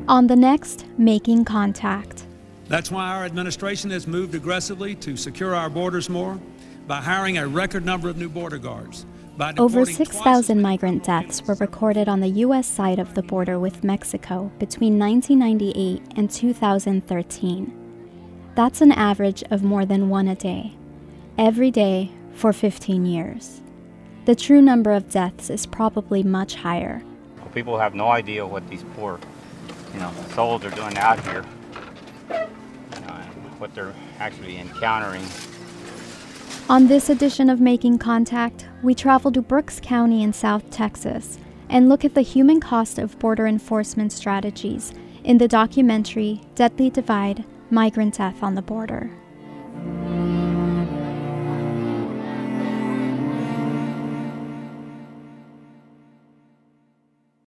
On the next Making Contact. That's why our administration has moved aggressively to secure our borders more by hiring a record number of new border guards. Over 6,000 migrant deaths were recorded on the U.S. side of the border with Mexico between 1998 and 2013. That's an average of more than one a day, every day for 15 years. The true number of deaths is probably much higher. People have no idea what these poor, souls are doing out here, and what they're actually encountering. On this edition of Making Contact, we travel to Brooks County in South Texas and look at the human cost of border enforcement strategies in the documentary Deadly Divide: Migrant Death on the Border.